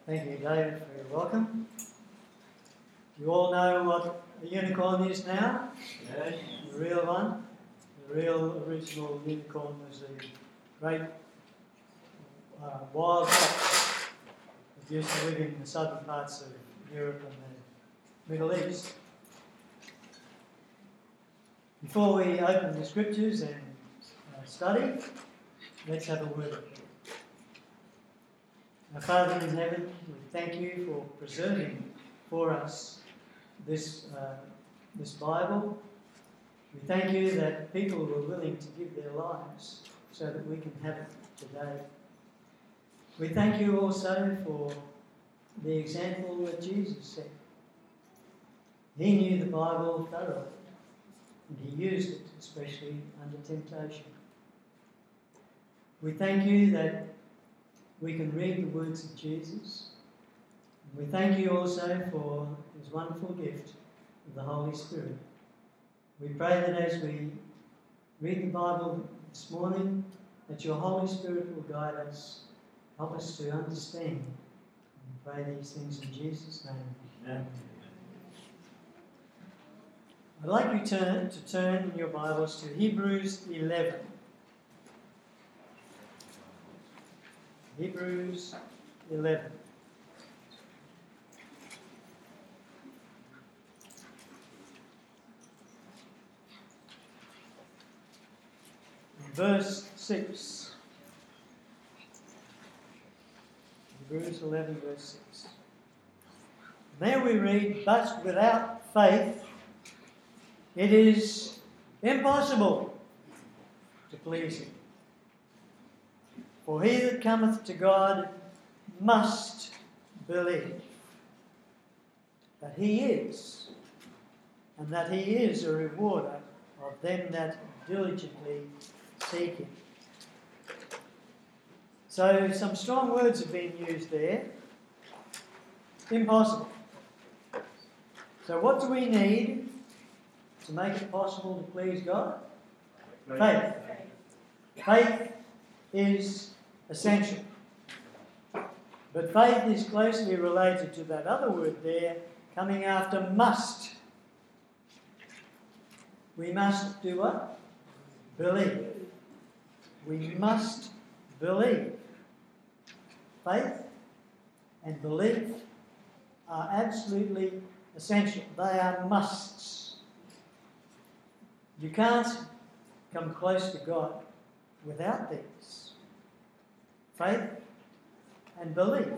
Thank you, David, for your welcome. You all know what a unicorn is now? Yes. The real one. The real original unicorn was a great wild fox that used to live in the southern parts of Europe and the Middle East. Before we open the scriptures and study, let's have a word of prayer. Our Father in heaven, we thank you for preserving for us this Bible. We thank you that people were willing to give their lives so that we can have it today. We thank you also for the example that Jesus set. He knew the Bible thoroughly, and he used it, especially under temptation. We thank you that we can read the words of Jesus. And we thank you also for his wonderful gift of the Holy Spirit. We pray that as we read the Bible this morning, that your Holy Spirit will guide us, help us to understand. And pray these things in Jesus' name. Amen. I'd like you to turn in your Bibles to Hebrews 11. Hebrews 11. Verse 6. Hebrews 11, verse 6. There we read, "But without faith it is impossible to please him. For he that cometh to God must believe that he is, and that he is a rewarder of them that diligently seek him." So some strong words have been used there. Impossible. So what do we need to make it possible to please God? Faith. Faith is essential. But faith is closely related to that other word there, coming after must. We must do what? Believe. We must believe. Faith and belief are absolutely essential. They are musts. You can't come close to God without these. Faith and belief.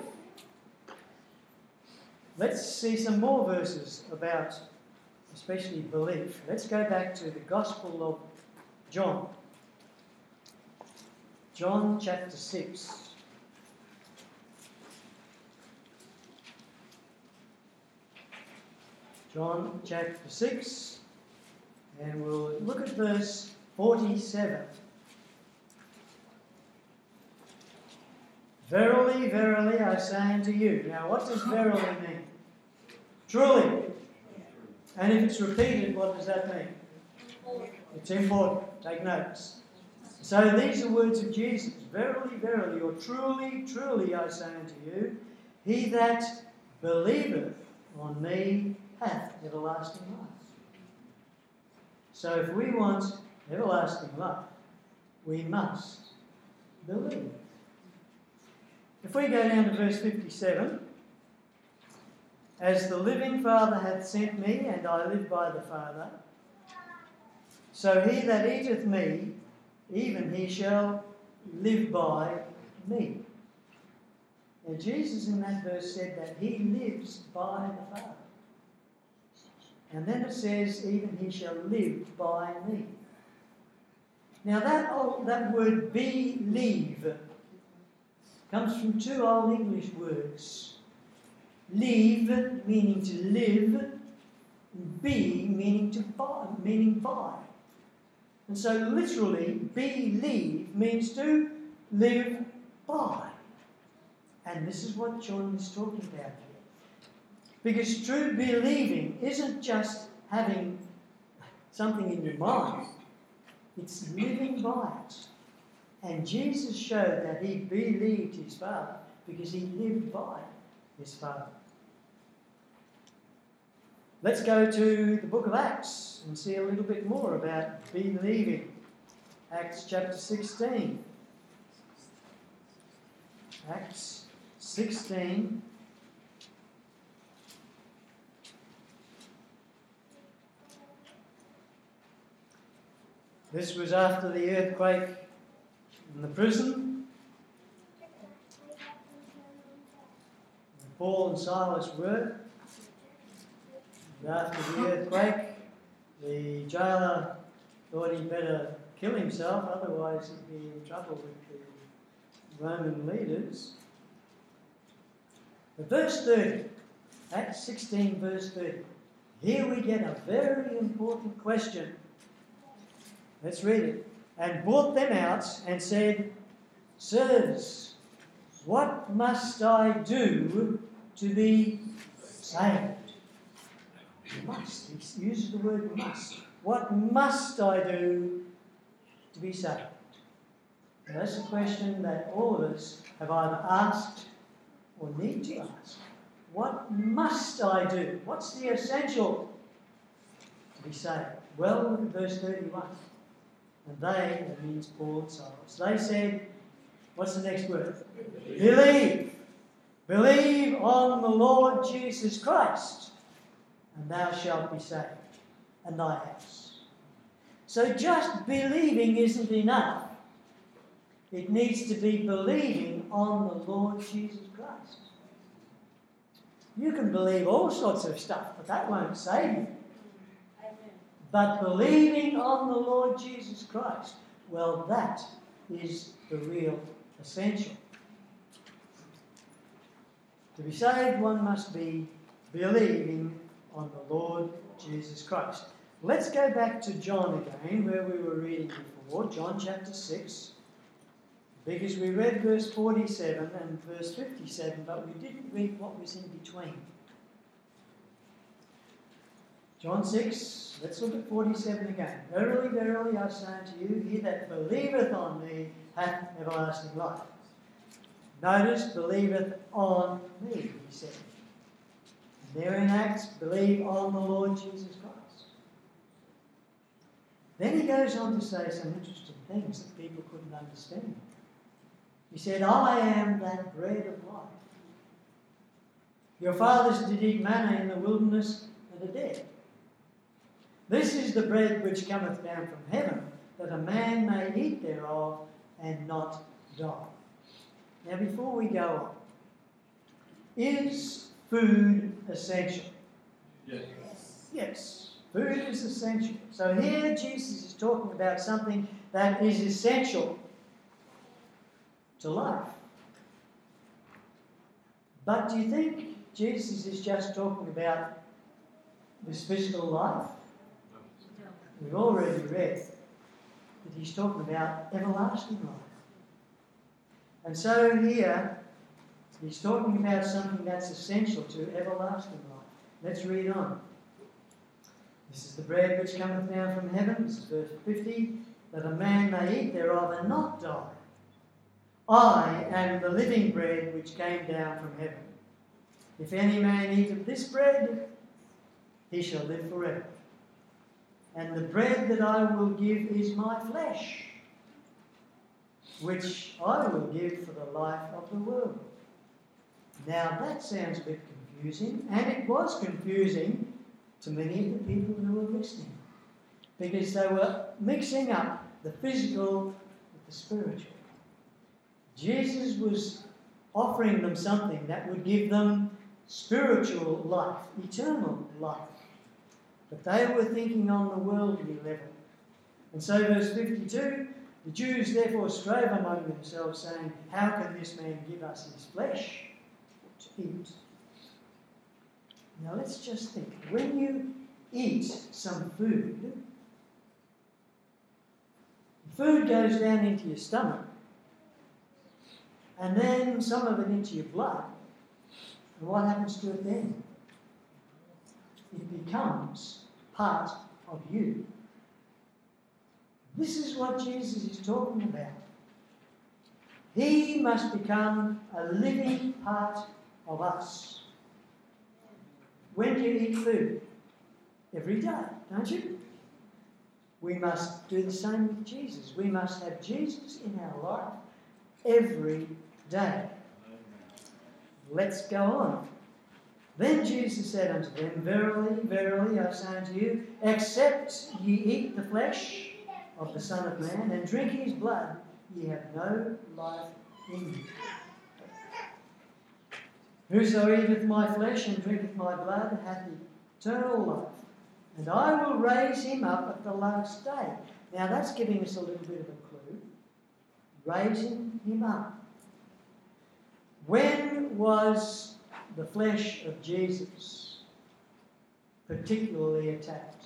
Let's see some more verses about especially belief. Let's go back to the Gospel of John. John chapter 6. John chapter 6, and we'll look at verse 47. "Verily, verily, I say unto you." Now, what does verily mean? Truly. And if it's repeated, what does that mean? It's important. Take notice. So these are words of Jesus. "Verily, verily," or "Truly, truly, I say unto you, he that believeth on me hath everlasting life." So if we want everlasting life, we must believe. If we go down to verse 57, "As the living Father hath sent me, and I live by the Father, so he that eateth me, even he shall live by me." Now Jesus in that verse said that he lives by the Father. And then it says, "even he shall live by me." Now that word believe comes from two Old English words. Leave, meaning to live, and be, meaning by. And so literally, believe means to live by. And this is what John is talking about here. Because true believing isn't just having something in your mind. It's living by it. And Jesus showed that he believed his Father because he lived by it. his Father. Let's go to the book of Acts and see a little bit more about believing. Acts chapter 16. Acts 16. This was after the earthquake in the prison. Paul and Silas were. And after the earthquake, the jailer thought he'd better kill himself, otherwise he'd be in trouble with the Roman leaders. But verse 30, Acts 16, verse 30. Here we get a very important question. Let's read it. And brought them out and said, Sirs, what must I do to be saved? Must. He uses the word must. What must I do to be saved? And that's a question that all of us have either asked or need to ask. What must I do? What's the essential to be saved? Well, look at verse 31. And they, that means Paul and Silas, they said, what's the next word? Believe. Believe on the Lord Jesus Christ, and thou shalt be saved, and thy house. So just believing isn't enough. It needs to be believing on the Lord Jesus Christ. You can believe all sorts of stuff, but that won't save you. But believing on the Lord Jesus Christ, well, that is the real essential. To be saved, one must be believing on the Lord Jesus Christ. Let's go back to John again, where we were reading before, John chapter 6, because we read verse 47 and verse 57, but we didn't read what was in between. John 6, let's look at 47 again. Verily, verily, I say unto you, he that believeth on me hath everlasting life. Notice, believeth on me, he said. And there in Acts, believe on the Lord Jesus Christ. Then he goes on to say some interesting things that people couldn't understand. He said, I am that bread of life. Your fathers did eat manna in the wilderness and are dead. This is the bread which cometh down from heaven, that a man may eat thereof and not die. Now, before we go on, is food essential? Yes. Yes, food is essential. So here Jesus is talking about something that is essential to life. But do you think Jesus is just talking about this physical life? We've already read that he's talking about everlasting life. And so here, he's talking about something that's essential to everlasting life. Let's read on. This is the bread which cometh down from heaven, this is verse 50, that a man may eat thereof and not die. I am the living bread which came down from heaven. If any man eat of this bread, he shall live forever. And the bread that I will give is my flesh, which I will give for the life of the world. Now that sounds a bit confusing, and it was confusing to many of the people who were listening, because they were mixing up the physical with the spiritual. Jesus was offering them something that would give them spiritual life, eternal life. But they were thinking on the worldly level. And so verse 52, the Jews therefore strove among themselves, saying, how can this man give us his flesh to eat? Now let's just think. When you eat some food, the food goes down into your stomach, and then some of it into your blood. And what happens to it then? It becomes part of you. This is what Jesus is talking about. He must become a living part of us. When do you eat food? Every day, don't you? We must do the same with Jesus. We must have Jesus in our life every day. Let's go on. Then Jesus said unto them, Verily, verily, I say unto you, except ye eat the flesh of the Son of Man and drink his blood, ye have no life in you. Whoso eateth my flesh and drinketh my blood hath eternal life, and I will raise him up at the last day. Now that's giving us a little bit of a clue. Raising him up. When was the flesh of Jesus particularly attacked?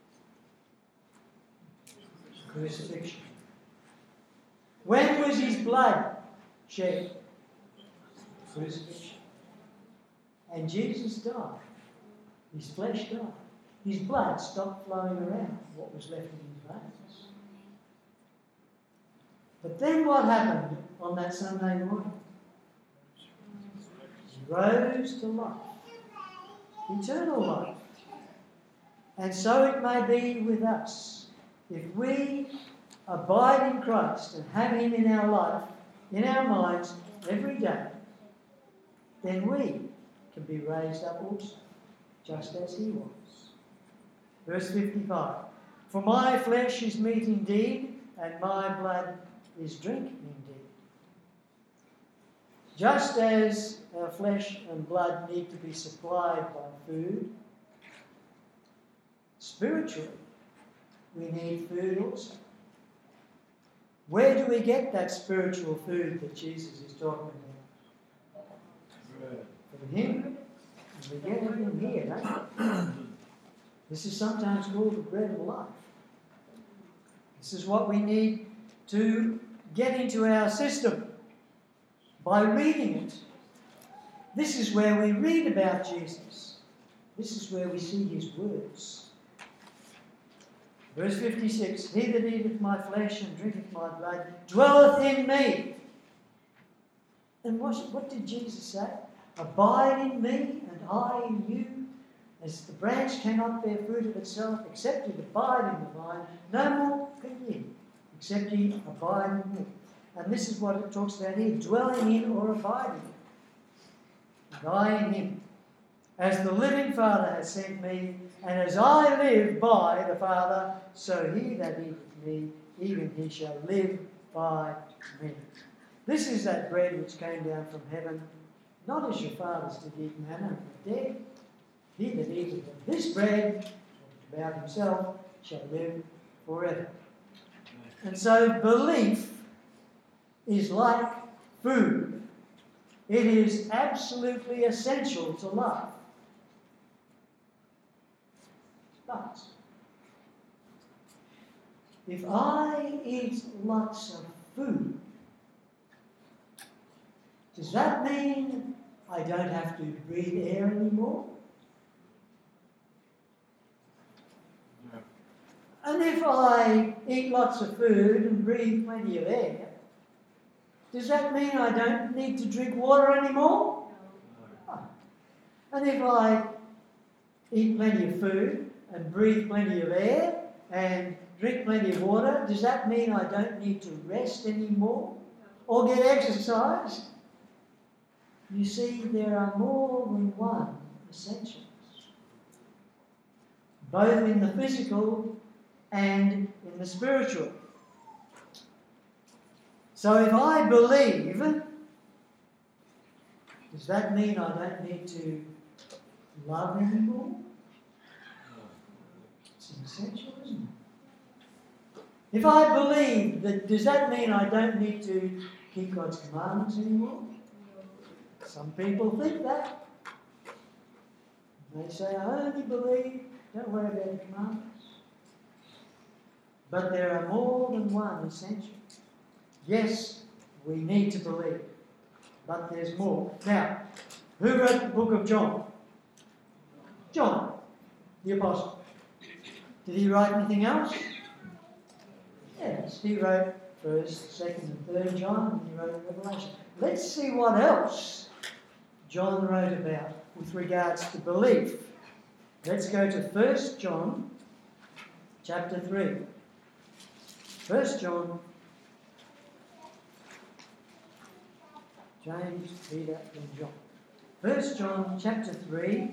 Crucifixion. When was his blood shed? Crucifixion. And Jesus died. His flesh died. His blood stopped flowing around, what was left in his veins. But then what happened on that Sunday morning? He rose to life, eternal life. And so it may be with us. If we abide in Christ and have him in our life, in our minds, every day, then we can be raised up also, just as he was. Verse 55. For my flesh is meat indeed, and my blood is drink indeed. Just as our flesh and blood need to be supplied by food, spiritually, we need food also. Where do we get that spiritual food that Jesus is talking about? From him. We get it in here, don't we? This is sometimes called the bread of life. This is what we need to get into our system by reading it. This is where we read about Jesus. This is where we see his words. Verse 56, He that eateth my flesh and drinketh my blood dwelleth in me. And what did Jesus say? Abide in me and I in you. As the branch cannot bear fruit of itself except it abide in the vine, no more can ye, except ye abide in me. And this is what it talks about here, dwelling in or abiding. And I in him. As the living Father has sent me, and as I live by the Father, so he that eateth me, even he shall live by me. This is that bread which came down from heaven, not as your fathers did eat manna and were dead. He that eateth of this bread, about himself, shall live forever. And so belief is like food. It is absolutely essential to life. But if I eat lots of food, does that mean I don't have to breathe air anymore? No. And if I eat lots of food and breathe plenty of air, does that mean I don't need to drink water anymore? No. And if I eat plenty of food and breathe plenty of air and drink plenty of water, does that mean I don't need to rest anymore or get exercise? You see, there are more than one essentials, both in the physical and in the spiritual. So if I believe, does that mean I don't need to love anymore? It's essential, isn't it? If I believe, does that mean I don't need to keep God's commandments anymore? Some people think that. They say, I only believe, don't worry about the commandments. But there are more than one essential. Yes, we need to believe, but there's more. Now, who wrote the book of John? John, the Apostle. Did he write anything else? Yes, he wrote 1st, 2nd and 3rd John, and he wrote Revelation. Let's see what else John wrote about with regards to belief. Let's go to 1 John chapter 3. 1 John, James, Peter and John. 1 John chapter 3.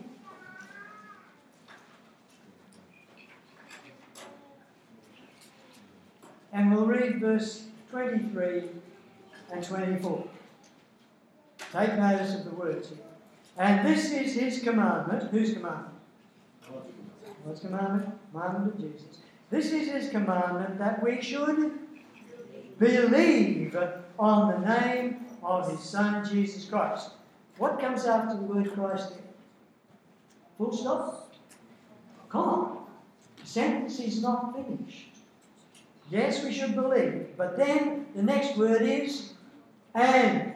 And we'll read verse 23 and 24. Take notice of the words here. And this is his commandment. Whose commandment? God's commandment. Commandment of Jesus. This is his commandment, that we should believe on the name of his Son, Jesus Christ. What comes after the word Christ there? Full stop? Come on. The sentence is not finished. Yes, we should believe. But then the next word is and.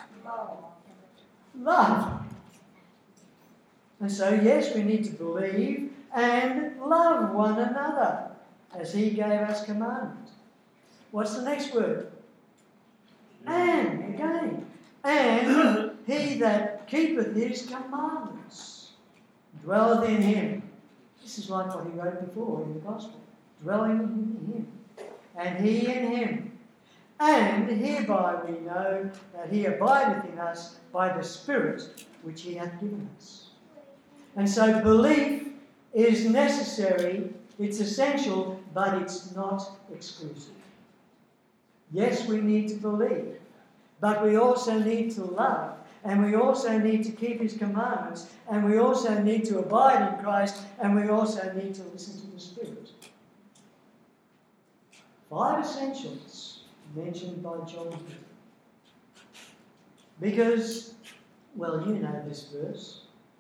Love. And so, yes, we need to believe and love one another as he gave us commandment. What's the next word? And, again. And he that keepeth his commandments dwelleth in him. This is like what he wrote before in the Gospel. Dwelling in him. And he in him. And hereby we know that he abideth in us by the Spirit which he hath given us. And so belief is necessary, it's essential, but it's not exclusive. Yes, we need to believe, but we also need to love, and we also need to keep his commandments, and we also need to abide in Christ, and we also need to listen to the Spirit. 5 essentials mentioned by John here. Because, well, you know this verse.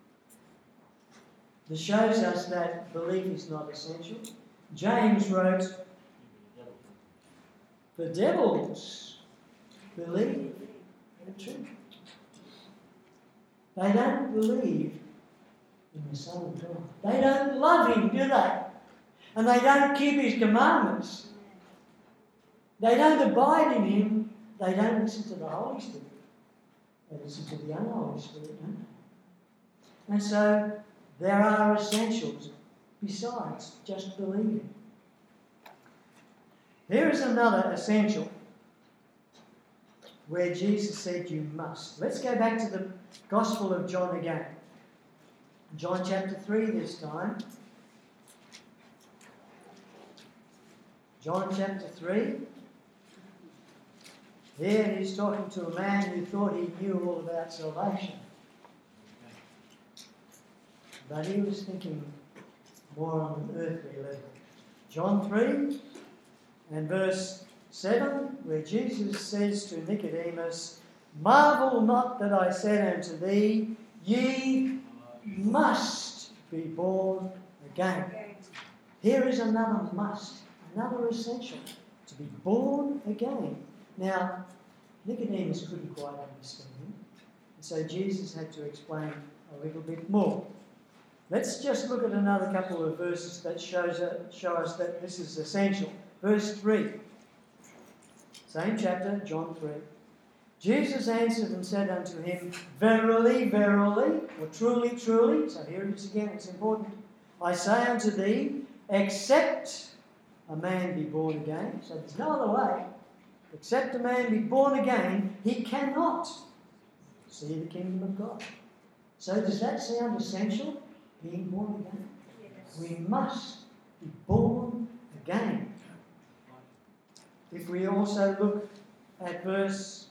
This shows us that belief is not essential. James wrote, the devils believe the truth. They don't believe in the Son of God. They don't love him, do they? And they don't keep his commandments. They don't abide in him. They don't listen to the Holy Spirit. They listen to the unholy Spirit, don't they? And so there are essentials besides just believing. Here is another essential where Jesus said you must. Let's go back to the Gospel of John again. John chapter 3 this time. John chapter 3. Here he's talking to a man who thought he knew all about salvation. But he was thinking more on an earthly level. John 3 and verse 7, where Jesus says to Nicodemus, marvel not that I said unto thee, ye must be born again. Here is another must, another essential, to be born again. Now, Nicodemus couldn't quite understand him, and so Jesus had to explain a little bit more. Let's just look at another couple of verses that show us that this is essential. Verse 3, same chapter, John 3. Jesus answered and said unto him, verily, verily, or truly, truly, so here it is again, it's important, I say unto thee, except a man be born again, so there's no other way, except a man be born again, he cannot see the kingdom of God. So does that sound essential, being born again? Yes. We must be born again. If we also look at verse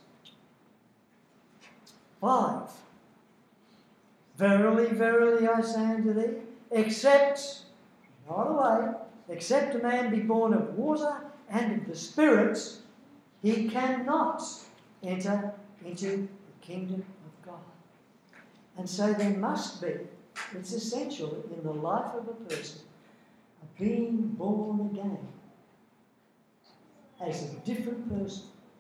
5, verily, verily, I say unto thee, except, no other way, except a man be born of water and of the Spirit, he cannot enter into the kingdom of God. And so there must be, it's essential in the life of a person, of being born again as a different person.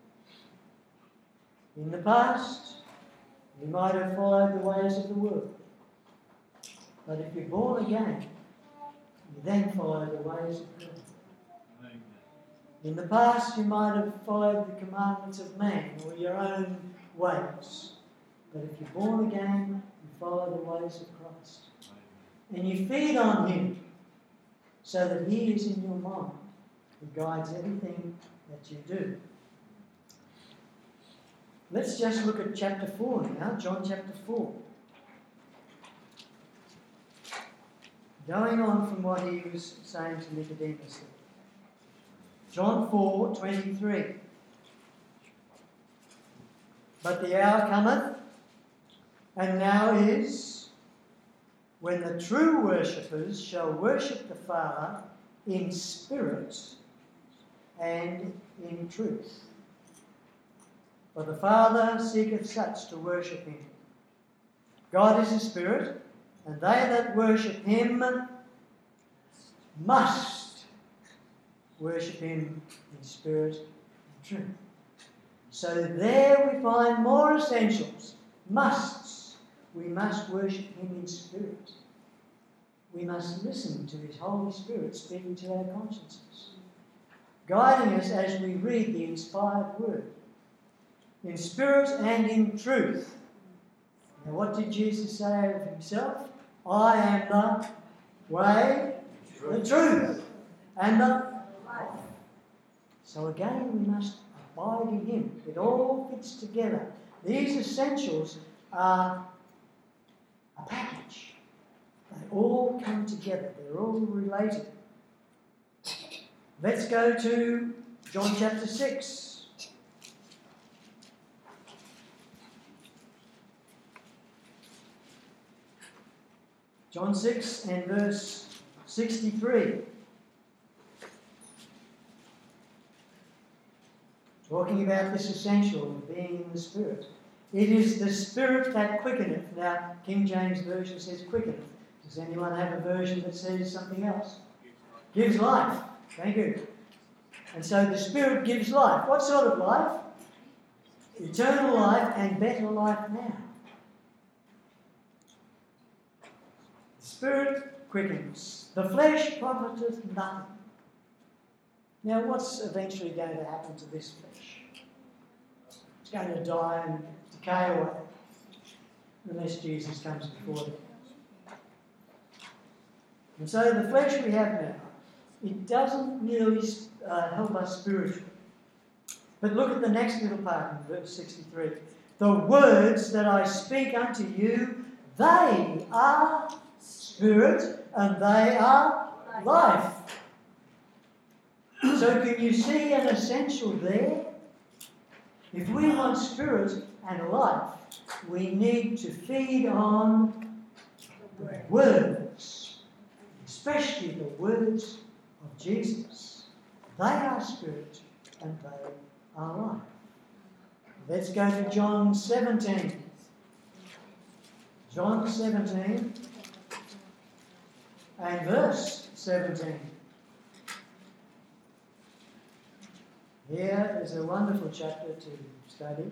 In the past, you might have followed the ways of the world. But if you're born again, you then follow the ways of God. In the past, you might have followed the commandments of man or your own ways. But if you're born again, you follow the ways of Christ. And you feed on him so that he is in your mind. He guides everything that you do. Let's just look at chapter 4 now, John chapter 4. Going on from what he was saying to Nicodemus. John 4:23. But the hour cometh, and now is, when the true worshippers shall worship the Father in spirit and in truth. For the Father seeketh such to worship him. God is a spirit, and they that worship him must worship him in spirit and truth. So there we find more essentials. Musts. We must worship him in spirit. We must listen to his Holy Spirit speaking to our consciences, guiding us as we read the inspired word, in spirit and in truth. Now what did Jesus say of himself? I am the way, the truth, and the life. So again we must abide in him. It all fits together. These essentials are a package. They all come together. They're all related. Let's go to John chapter 6. John 6 and verse 63. Talking about this essential of being in the Spirit. It is the Spirit that quickeneth. Now, King James Version says quickeneth. Does anyone have a version that says something else? Gives life. Thank you. And so the Spirit gives life. What sort of life? Eternal life and better life now. The Spirit quickens. The flesh profiteth nothing. Now, what's eventually going to happen to this flesh? It's going to die and decay away, unless Jesus comes before it. And so the flesh we have now, it doesn't really help us spiritually. But look at the next little part in verse 63. The words that I speak unto you, they are spirit and they are life. So can you see an essential there? If we want spirit and life, we need to feed on the words, especially the words of Jesus. They are spirit and they are life. Let's go to John 17. John 17 and verse 17. Here is a wonderful chapter to study.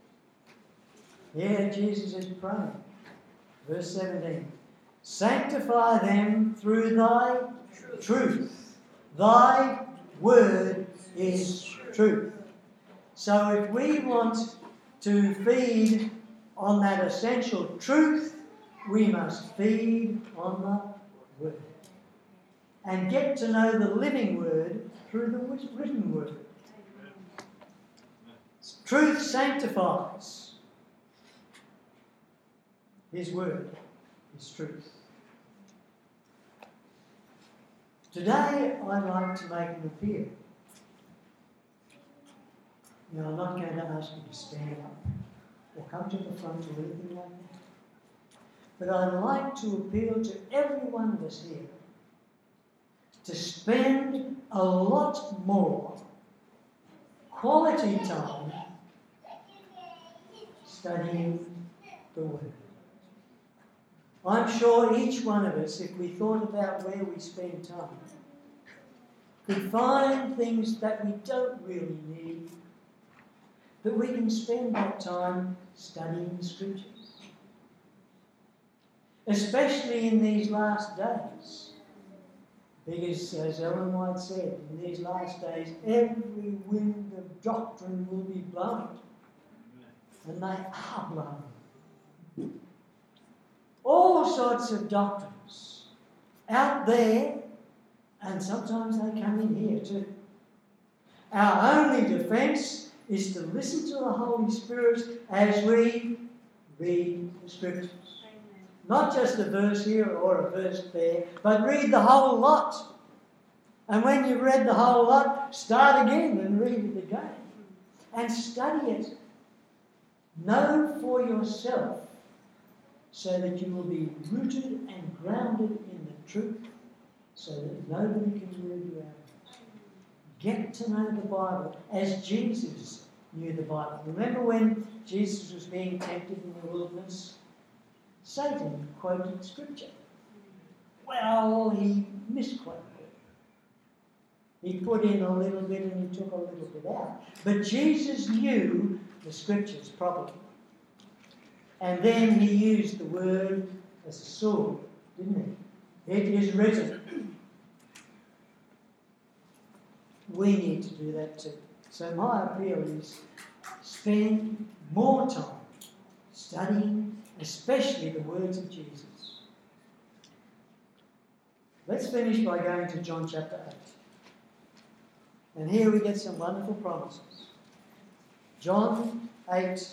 Here Jesus is praying. Verse 17. Sanctify them through thy truth. Thy word is truth. So if we want to feed on that essential truth, we must feed on the word. And get to know the living word through the written word. Truth sanctifies. His word is truth. Today, I'd like to make an appeal. Now, I'm not going to ask you to stand up or come to the front or anything like that. But I'd like to appeal to every one of us here to spend a lot more quality time studying the Word. I'm sure each one of us, if we thought about where we spend time, could find things that we don't really need, but we can spend that time studying the Scriptures. Especially in these last days. Because, as Ellen White said, in these last days, every wind of doctrine will be blowing. And they are blowing. all sorts of doctrines out there, and sometimes they come in here too. Our only defence is to listen to the Holy Spirit as we read the Scriptures. Amen. Not just a verse here or a verse there, but read the whole lot. And when you've read the whole lot, start again and read it again. And study it. Know for yourself, so that you will be rooted and grounded in the truth, so that nobody can move you out of it. Get to know the Bible as Jesus knew the Bible. Remember when Jesus was being tempted in the wilderness? Satan quoted Scripture. Well, he misquoted it. He put in a little bit and he took a little bit out. But Jesus knew the Scriptures properly. And then he used the word as a sword, didn't he? It is written. We need to do that too. So my appeal is spend more time studying, especially the words of Jesus. Let's finish by going to John chapter 8. And here we get some wonderful promises. John 8.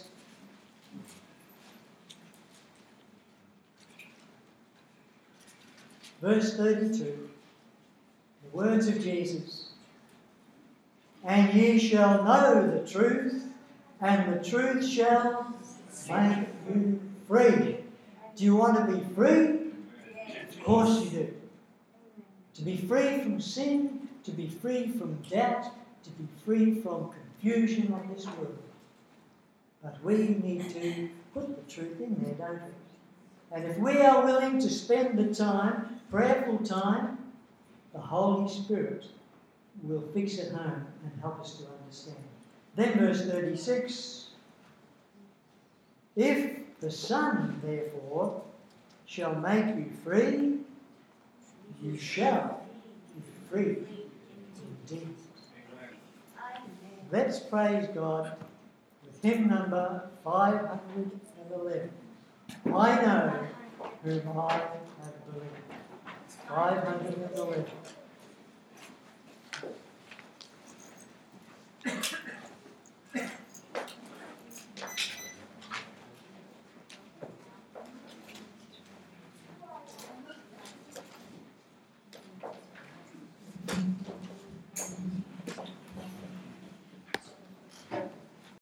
Verse 32. The words of Jesus. And ye shall know the truth, and the truth shall make you free. Do you want to be free? Of course you do. To be free from sin, to be free from doubt, to be free from confusion of this world. But we need to put the truth in there, don't we? And if we are willing to spend the time, prayerful time, the Holy Spirit will fix it home and help us to understand. Then verse 36. If the Son, therefore, shall make you free, you shall be free indeed. Let's praise God with hymn number 511. I know whom I have believed. 511.